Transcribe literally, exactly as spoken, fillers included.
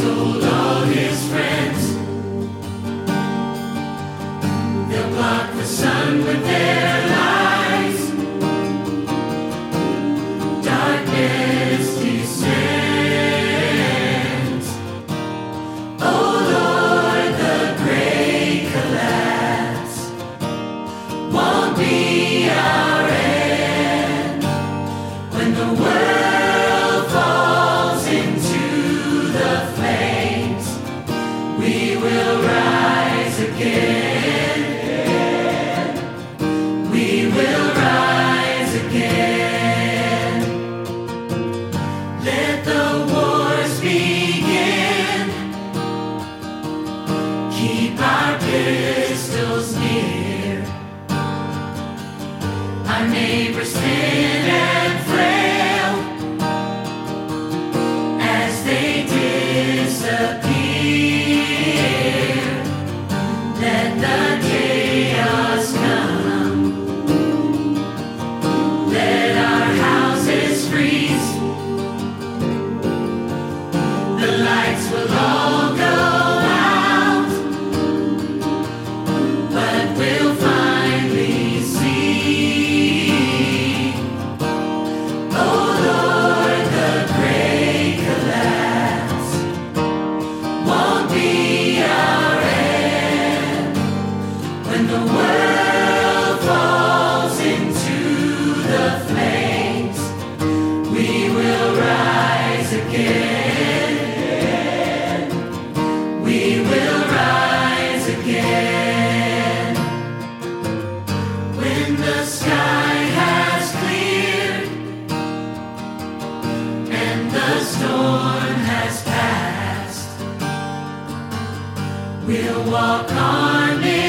told all his friends they'll block the sun with their lies. Darkness descends. Oh Lord, the great collapse won't be our end. When the world falls into the flames, we will rise again. We will rise again. Let the wars begin. Keep our pistols near. Our neighbors thin and frail as they disappear. Let the chaos come. Let our houses freeze. The lights will all go out, but we'll finally see. Oh Lord, the great collapse won't be our end. When the world falls into the flames, we will rise again. We will rise again. When the sky has cleared and the storm has passed, we'll walk on in